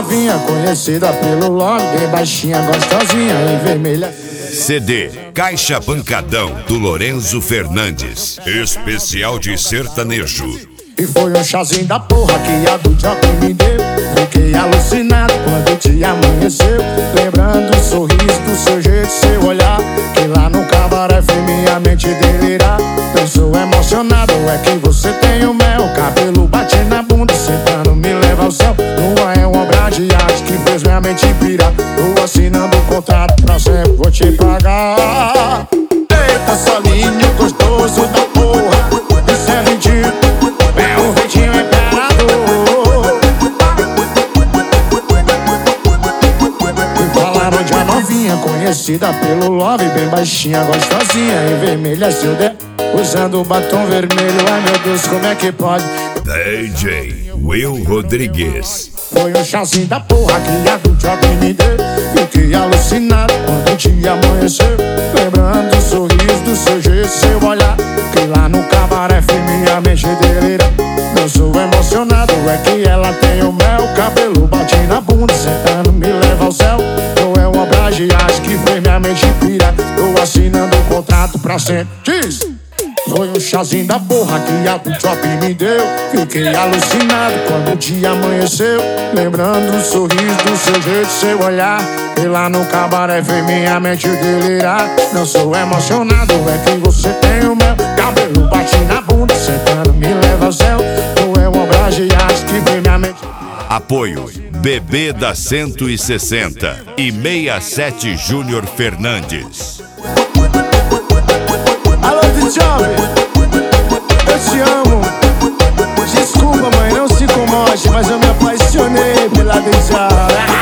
novinha, conhecida pelo nome, bem baixinha, gostosinha, em vermelha. CD Caixa Pancadão, do Lorenzo Fernandes. Especial de sertanejo. E foi um chazinho da porra que a do Jockey me deu. Fiquei alucinado quando o dia amanheceu, lembrando o sorriso do seu jeito, seu olhar, que lá no cabaré fez minha mente delirar. Eu sou emocionado, é que você tem o mel, cabelo bate na bunda, sentando me leva ao céu. Lua é uma obra de arte que fez minha mente pirar. Tô assinando o contrato, pra sempre vou te pagar. Eita, solinho gostoso da porra, isso é ridículo. É um ventinho imperador. Me falaram de uma novinha, conhecida pelo love, bem baixinha, gostosinha, em vermelha, seu dedo, usando batom vermelho. Ai meu Deus, como é que pode? DJ Will Rodrigues. Foi um chazinho da porra que a do Jockey me deu. Fiquei alucinado quando o dia amanheceu, lembrando o sorriso do seu jeito, seu olhar, que lá no cabaré fez minha mente delirar. Eu sou emocionado, é que ela tem o mel, cabelo bate na bunda, sentando me leva ao céu. Não é uma obra de arte que fez minha mente pirar. Tô assinando o contrato pra sempre. Diz! Foi um chazinho da porra que a do Jockey me deu. Fiquei alucinado quando o dia amanheceu, lembrando o sorriso do seu jeito, seu olhar, e lá no cabaré fez minha mente delirar. Não sou emocionado, é que você tem o meu cabelo bate na bunda, sentando me leva ao céu. Não é uma obra de arte que fez minha mente. Apoio Bebê da 160 e 67 Júnior Fernandes. Alô, DJ, eu te amo. Desculpa, mãe, não se incomode, mas eu me apaixonei pela DJ.